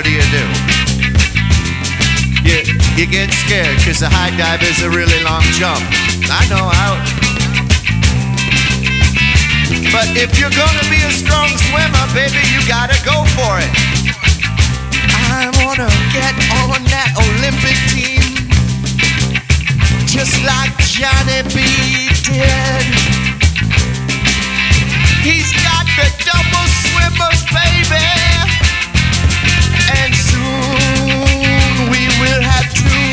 do? You get scared because the high dive is a really long jump. I know how. But if you're gonna be a strong swimmer, baby, you gotta go for it. I wanna get on that Olympic team, just like Johnny B did. He's got the double swimmers, baby, and soon we will have two,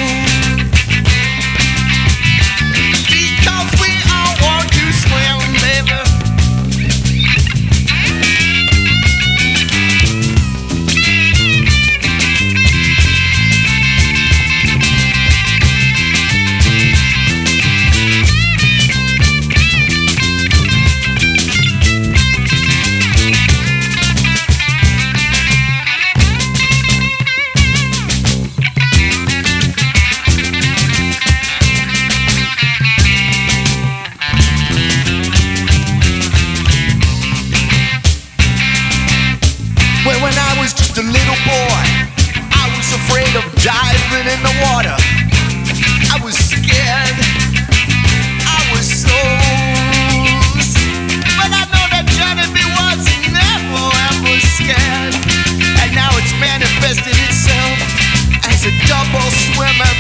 because we all want to swim, baby. When I was just a little boy, I was afraid of diving in the water. I was scared. I was so but I know that Johnny B was never ever scared. And now it's manifested itself as a double swimmer.